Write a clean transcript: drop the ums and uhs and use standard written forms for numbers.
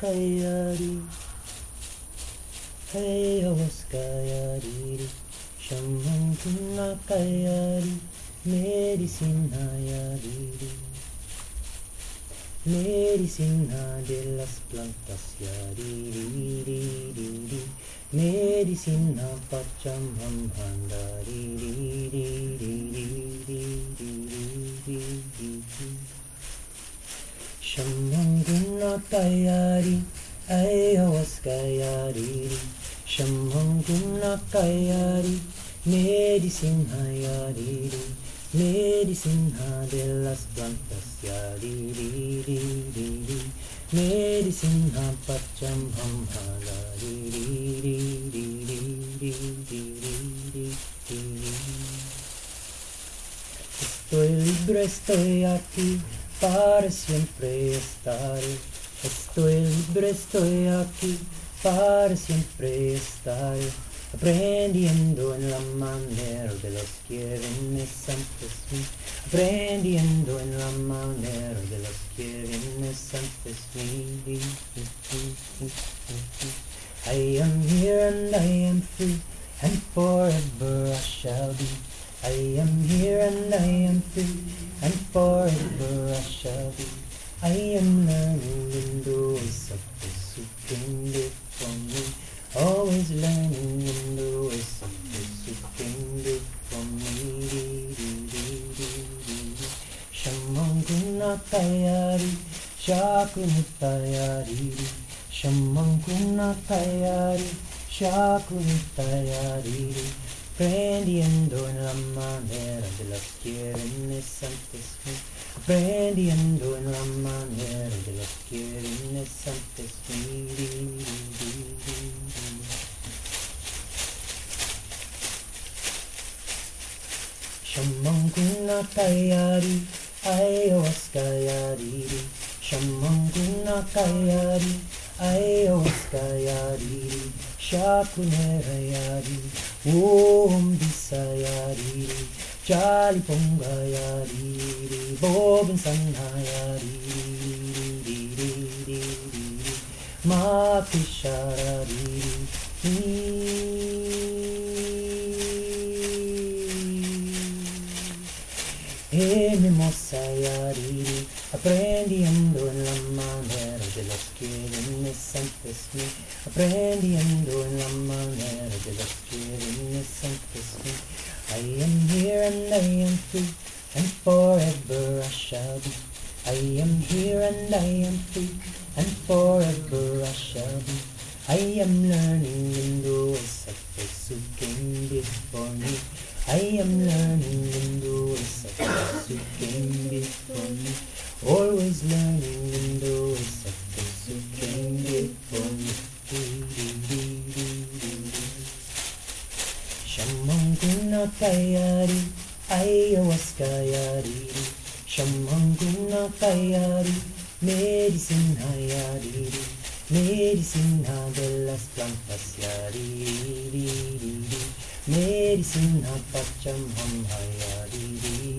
kayari, ayahuasca yari, shaman kuna kayari, medicina yari, medicina de las plantas yari, medicina pachamamhanda, shaman kuna kayari, ayahuasca yari, shaman kuna kayari, medicina yari, medicina de las plantas yari, medicina pachamamhanda. Estoy libre, estoy aquí, para siempre estaré. Estoy libre, estoy aquí, para siempre estaré. Aprendiendo en la manera de los que vienen antes mí. Aprendiendo en la manera de los que vienen antes mí. I am here and I am free, and forever I shall be. I am here and I am free, and forever I shall be. I am learning in the ways of those who came before me. Always learning in the ways of those who came before me. Shaman kuna kayari, shakuni kayari. Shaman kuna kayari, shakuni kayari. Aprendiendo en la manera de los que vienen antes mí. Aprendiendo en la manera de los que vienen antes mí. Shaman kuna kayari, ayahuasca yari. Shaman kuna kayari, ayahuasca yari. Shakunera yari, Om Bisa yari, Jaliponga yari, Bobin Sanha yari, Mapisharari, Mimosa yari, aprendiendo en la manera de los que vienen antes mí. Aprendiendo en la manera de los que vienen antes mí. I am here and I am free, and forever I shall be. I am here and I am free, and forever I shall be. I am learning in the ways of those who came before me. I am learning in the ways of those who came before me. Always learning in the ways of those who came before me. Shaman kuna kayari, ayahuasca yari. Shaman kuna kayari, medicina yari. Medicina de las plantas yari. Medicina pachamamhanda yari.